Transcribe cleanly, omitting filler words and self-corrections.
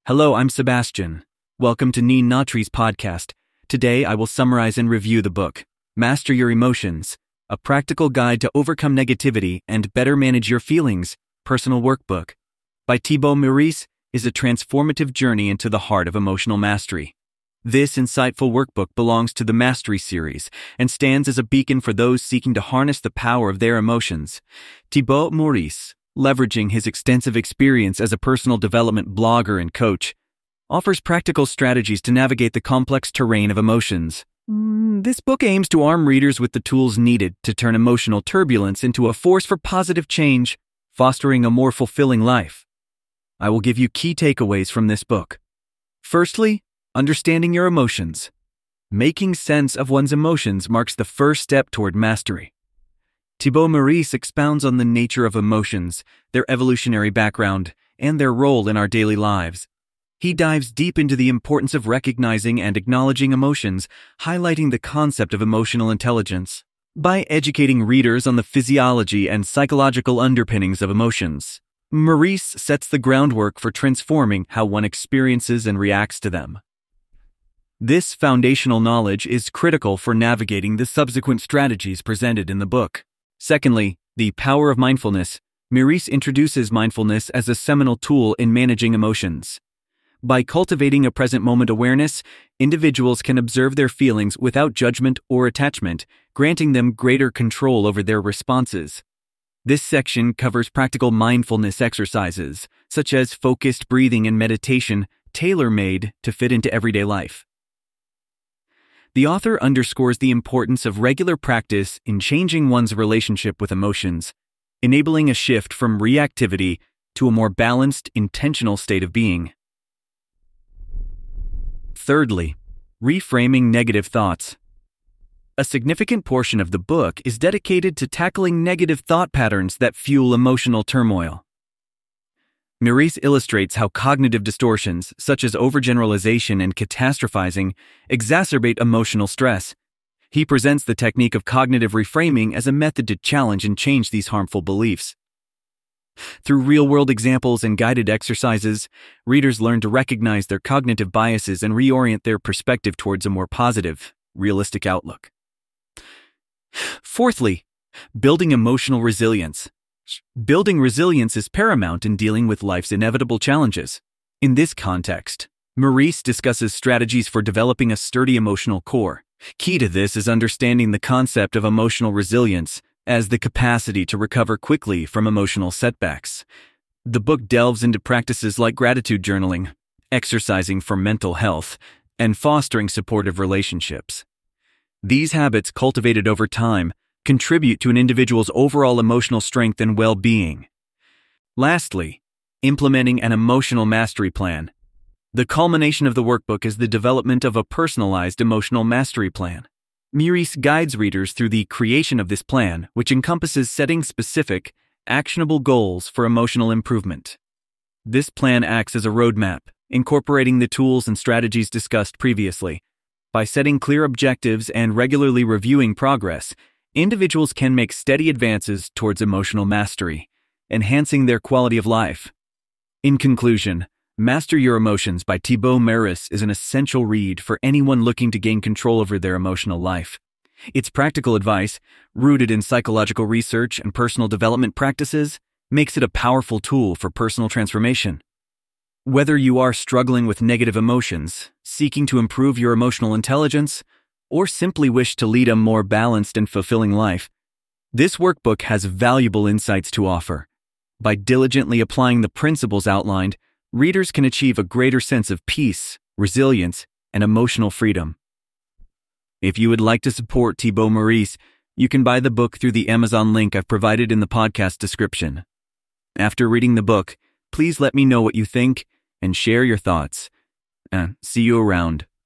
Hello, I'm Sebastian. Welcome to Neen Natri's podcast. Today I will summarize and review the book, Master Your Emotions, a practical guide to overcome negativity and better manage your feelings, personal workbook, by Thibaut Maurice, is a transformative journey into the heart of emotional mastery. This insightful workbook belongs to the Mastery series and stands as a beacon for those seeking to harness the power of their emotions. Thibaut Maurice, leveraging his extensive experience as a personal development blogger and coach, offers practical strategies to navigate the complex terrain of emotions. This book aims to arm readers with the tools needed to turn emotional turbulence into a force for positive change, fostering a more fulfilling life. I will give you key takeaways from this book. Firstly, understanding your emotions. Making sense of one's emotions marks the first step toward mastery. Thibaut Maurice expounds on the nature of emotions, their evolutionary background, and their role in our daily lives. He dives deep into the importance of recognizing and acknowledging emotions, highlighting the concept of emotional intelligence. By educating readers on the physiology and psychological underpinnings of emotions, Maurice sets the groundwork for transforming how one experiences and reacts to them. This foundational knowledge is critical for navigating the subsequent strategies presented in the book. Secondly, the power of mindfulness. Maurice introduces mindfulness as a seminal tool in managing emotions. By cultivating a present moment awareness, individuals can observe their feelings without judgment or attachment, granting them greater control over their responses. This section covers practical mindfulness exercises, such as focused breathing and meditation, tailor-made to fit into everyday life. The author underscores the importance of regular practice in changing one's relationship with emotions, enabling a shift from reactivity to a more balanced, intentional state of being. Thirdly, reframing negative thoughts. A significant portion of the book is dedicated to tackling negative thought patterns that fuel emotional turmoil. Maurice illustrates how cognitive distortions, such as overgeneralization and catastrophizing, exacerbate emotional stress. He presents the technique of cognitive reframing as a method to challenge and change these harmful beliefs. Through real-world examples and guided exercises, readers learn to recognize their cognitive biases and reorient their perspective towards a more positive, realistic outlook. Fourthly, building emotional resilience. Building resilience is paramount in dealing with life's inevitable challenges. In this context, Maurice discusses strategies for developing a sturdy emotional core. Key to this is understanding the concept of emotional resilience as the capacity to recover quickly from emotional setbacks. The book delves into practices like gratitude journaling, exercising for mental health, and fostering supportive relationships. These habits, cultivated over time, contribute to an individual's overall emotional strength and well-being. Lastly, implementing an emotional mastery plan. The culmination of the workbook is the development of a personalized emotional mastery plan. Maurice guides readers through the creation of this plan, which encompasses setting specific, actionable goals for emotional improvement. This plan acts as a roadmap, incorporating the tools and strategies discussed previously. By setting clear objectives and regularly reviewing progress, individuals can make steady advances towards emotional mastery, enhancing their quality of life. In conclusion, Master Your Emotions by Thibaut Maurice is an essential read for anyone looking to gain control over their emotional life. Its practical advice, rooted in psychological research and personal development practices, makes it a powerful tool for personal transformation. Whether you are struggling with negative emotions, seeking to improve your emotional intelligence, or simply wish to lead a more balanced and fulfilling life, this workbook has valuable insights to offer. By diligently applying the principles outlined, readers can achieve a greater sense of peace, resilience, and emotional freedom. If you would like to support Thibaut Maurice, you can buy the book through the Amazon link I've provided in the podcast description. After reading the book, please let me know what you think and share your thoughts. See you around.